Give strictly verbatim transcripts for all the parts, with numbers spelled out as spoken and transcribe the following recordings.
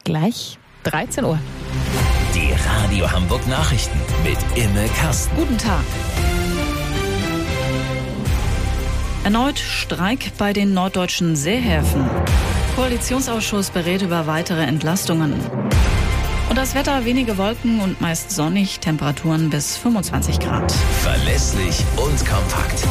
gleich dreizehn Uhr. Die Radio Hamburg Nachrichten mit Imme Kasten. Guten Tag. Erneut Streik bei den norddeutschen Seehäfen. Koalitionsausschuss berät über weitere Entlastungen. Und das Wetter, wenige Wolken und meist sonnig, Temperaturen bis fünfundzwanzig Grad. Verlässlich und kompakt.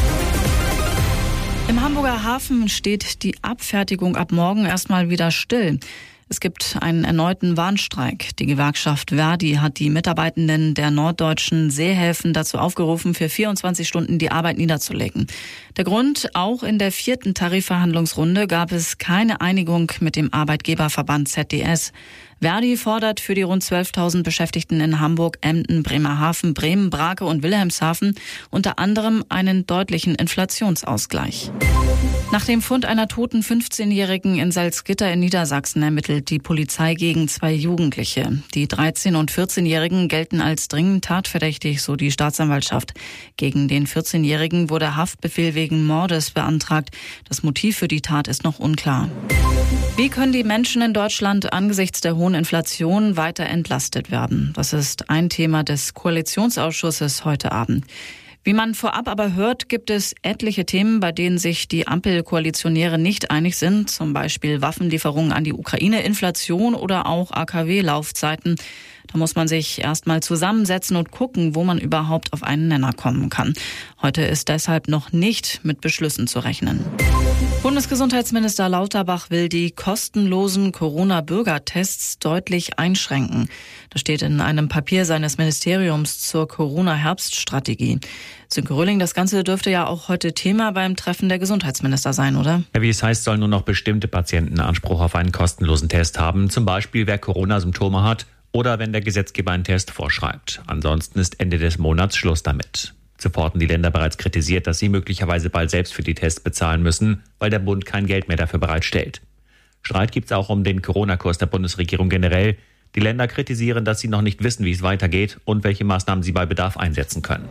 Im Hamburger Hafen steht die Abfertigung ab morgen erstmal wieder still. Es gibt einen erneuten Warnstreik. Die Gewerkschaft Verdi hat die Mitarbeitenden der norddeutschen Seehäfen dazu aufgerufen, für vierundzwanzig Stunden die Arbeit niederzulegen. Der Grund: Auch in der vierten Tarifverhandlungsrunde gab es keine Einigung mit dem Arbeitgeberverband Z D S. Verdi fordert für die rund zwölftausend Beschäftigten in Hamburg, Emden, Bremerhaven, Bremen, Brake und Wilhelmshaven unter anderem einen deutlichen Inflationsausgleich. Nach dem Fund einer toten fünfzehnjährigen in Salzgitter in Niedersachsen ermittelt die Polizei gegen zwei Jugendliche. Die dreizehn- und vierzehnjährigen gelten als dringend tatverdächtig, so die Staatsanwaltschaft. Gegen den vierzehnjährigen wurde Haftbefehl wegen Mordes beantragt. Das Motiv für die Tat ist noch unklar. Wie können die Menschen in Deutschland angesichts der hohen Inflation weiter entlastet werden? Das ist ein Thema des Koalitionsausschusses heute Abend. Wie man vorab aber hört, gibt es etliche Themen, bei denen sich die Ampelkoalitionäre nicht einig sind. Zum Beispiel Waffenlieferungen an die Ukraine, Inflation oder auch A K W-Laufzeiten. Da muss man sich erstmal zusammensetzen und gucken, wo man überhaupt auf einen Nenner kommen kann. Heute ist deshalb noch nicht mit Beschlüssen zu rechnen. Bundesgesundheitsminister Lauterbach will die kostenlosen Corona-Bürgertests deutlich einschränken. Das steht in einem Papier seines Ministeriums zur Corona-Herbststrategie. Sönke Röhling, das Ganze dürfte ja auch heute Thema beim Treffen der Gesundheitsminister sein, oder? Ja, wie es heißt, sollen nur noch bestimmte Patienten Anspruch auf einen kostenlosen Test haben. Zum Beispiel, wer Corona-Symptome hat oder wenn der Gesetzgeber einen Test vorschreibt. Ansonsten ist Ende des Monats Schluss damit. Zuvor hatten die Länder bereits kritisiert, dass sie möglicherweise bald selbst für die Tests bezahlen müssen, weil der Bund kein Geld mehr dafür bereitstellt. Streit gibt es auch um den Corona-Kurs der Bundesregierung generell. Die Länder kritisieren, dass sie noch nicht wissen, wie es weitergeht und welche Maßnahmen sie bei Bedarf einsetzen können.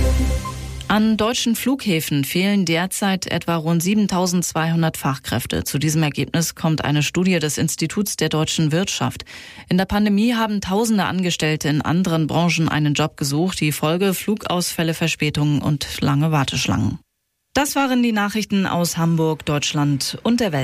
An deutschen Flughäfen fehlen derzeit etwa rund siebentausendzweihundert Fachkräfte. Zu diesem Ergebnis kommt eine Studie des Instituts der deutschen Wirtschaft. In der Pandemie haben tausende Angestellte in anderen Branchen einen Job gesucht. Die Folge: Flugausfälle, Verspätungen und lange Warteschlangen. Das waren die Nachrichten aus Hamburg, Deutschland und der Welt.